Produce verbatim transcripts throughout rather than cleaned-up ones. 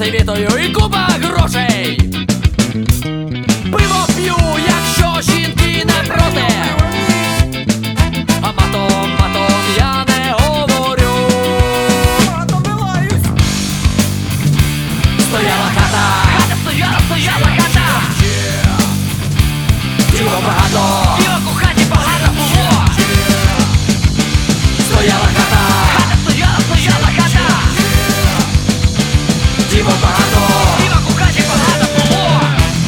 працевітою і купа грошей. Пиво п'ю, якщо жінки не проти, а матом, матом я не говорю. Стояла хата, хата стояла, стояла хата. Діло багато, діло у хаті багато було. Стояла хата, хата стояла, стояла хата. Діло багато, діло у хаті багато було.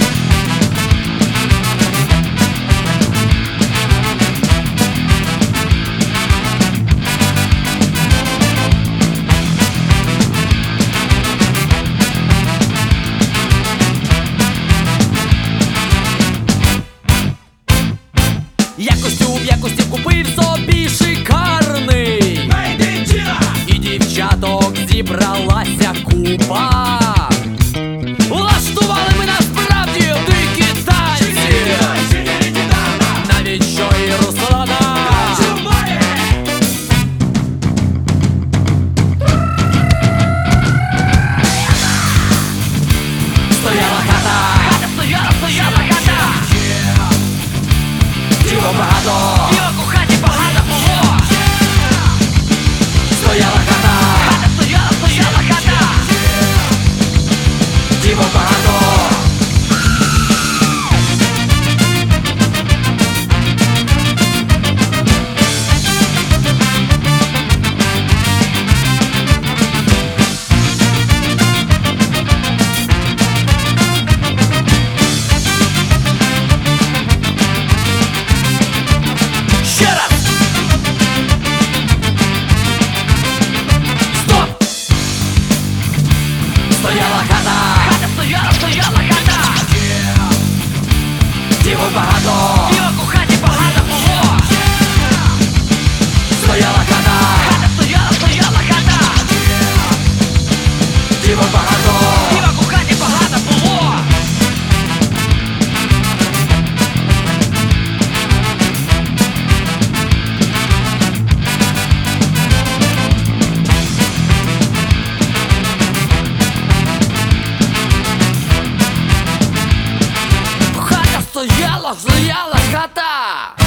Я костюм, я костюм купив собі шикарний, і дівчаток зібралася купа. Влаштували ми насправді дикі танці, навіть що і Руслана. Стояла хата, хата стояла, стояла хата. Діло багато, діло у хаті багато було. Стояла хата, хата стояла, стояла хата. Діло багато. Стояла хата, хата стояла, стояла хата. Діло багато, діло у хаті багато було. Стояла хата, хата стояла, стояла хата. Діло багато, діло у хаті багато було. Стояла, стояла хата.